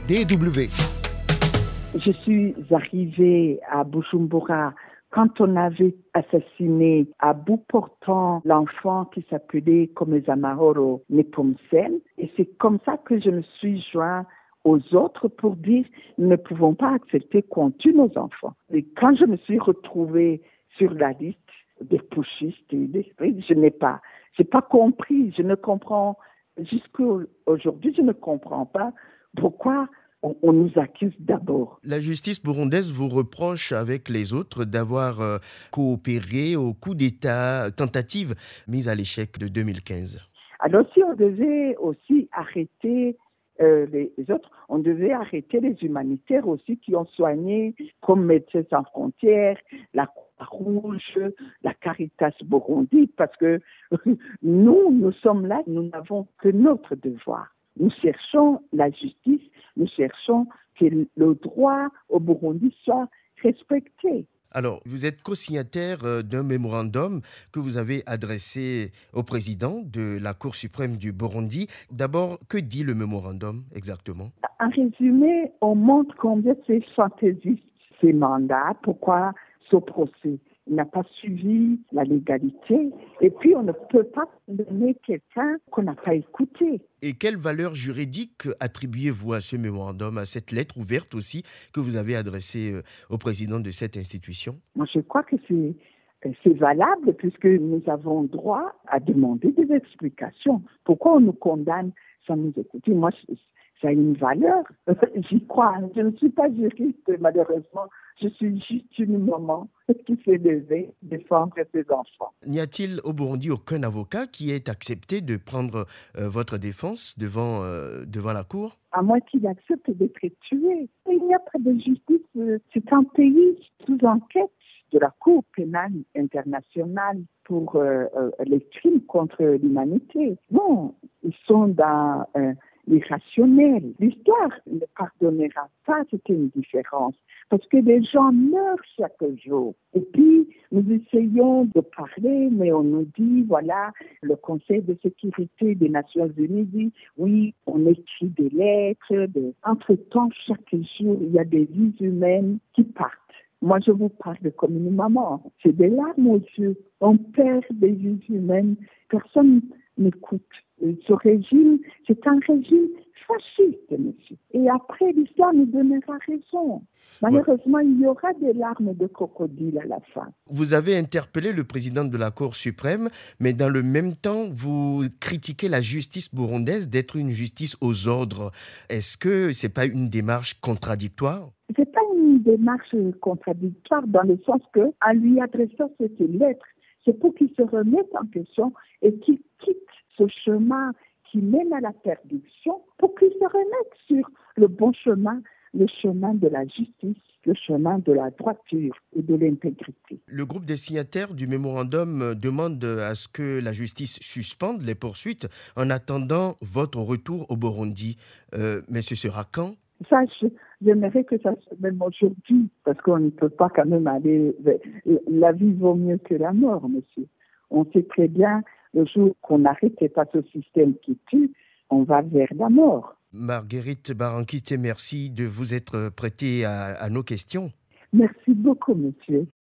DW. Je suis arrivée à Bujumbura quand on avait assassiné à bout portant l'enfant qui s'appelait Komeza-Mahoro Nepomsel. Et c'est comme ça que je me suis joint aux autres pour dire nous ne pouvons pas accepter qu'on tue nos enfants. Et quand je me suis retrouvée sur la liste des putschistes et je n'ai pas compris, je ne comprends, jusqu'aujourd'hui, je ne comprends pas pourquoi on nous accuse d'abord. La justice burundaise vous reproche avec les autres d'avoir coopéré au coup d'État, tentative mise à l'échec de 2015. Alors si on devait aussi arrêter les autres, on devait arrêter les humanitaires aussi qui ont soigné, comme Médecins sans frontières, la Croix-Rouge, la Caritas Burundi, parce que nous sommes là, nous n'avons que notre devoir. Nous cherchons la justice, nous cherchons que le droit au Burundi soit respecté. Alors, vous êtes co-signataire d'un mémorandum que vous avez adressé au président de la Cour suprême du Burundi. D'abord, que dit le mémorandum exactement? En résumé, on montre combien c'est fantaisiste ces mandats, pourquoi ce procès n'a pas suivi la légalité. Et puis, on ne peut pas condamner quelqu'un qu'on n'a pas écouté. Et quelle valeur juridique attribuez-vous à ce mémorandum, à cette lettre ouverte aussi que vous avez adressée au président de cette institution? Moi, je crois que c'est valable puisque nous avons droit à demander des explications. Pourquoi on nous condamne sans nous écouter? Moi, ça a une valeur. J'y crois. Je ne suis pas juriste, malheureusement. Je suis juste une maman qui s'est levée défendre ses enfants. N'y a-t-il au Burundi aucun avocat qui ait accepté de prendre votre défense devant la Cour? À moins qu'il accepte d'être tué. Il n'y a pas de justice. C'est un pays sous enquête de la Cour pénale internationale pour les crimes contre l'humanité. Non, ils sont dans l'irrationnel. L'histoire ne pardonnera pas, c'est une différence. Parce que les gens meurent chaque jour. Et puis, nous essayons de parler, mais on nous dit, voilà, le Conseil de sécurité des Nations Unies dit, oui, on écrit des lettres. Entre-temps, chaque jour, il y a des vies humaines qui partent. Moi, je vous parle comme une maman. C'est des larmes aux yeux. On perd des vies humaines. Personne n'écoute. Ce régime, c'est un régime fasciste, monsieur. Et après, l'histoire nous donnera raison. Malheureusement, il y aura des larmes de crocodile à la fin. Vous avez interpellé le président de la Cour suprême, mais dans le même temps, vous critiquez la justice burundaise d'être une justice aux ordres. Est-ce que ce n'est pas une démarche contradictoire? C'est pas une démarche contradictoire dans le sens que, en lui adressant cette lettre, c'est pour qu'il se remette en question et qu'il quitte ce chemin qui mène à la perdition pour qu'il se remette sur le bon chemin, le chemin de la justice, le chemin de la droiture et de l'intégrité. Le groupe des signataires du mémorandum demande à ce que la justice suspende les poursuites en attendant votre retour au Burundi. Mais ce sera quand? Ça, j'aimerais que ça se même aujourd'hui, parce qu'on ne peut pas quand même aller... La vie vaut mieux que la mort, monsieur. On sait très bien, le jour qu'on n'arrête pas ce système qui tue, on va vers la mort. Marguerite Barankite, merci de vous être prêtée à nos questions. Merci beaucoup, monsieur.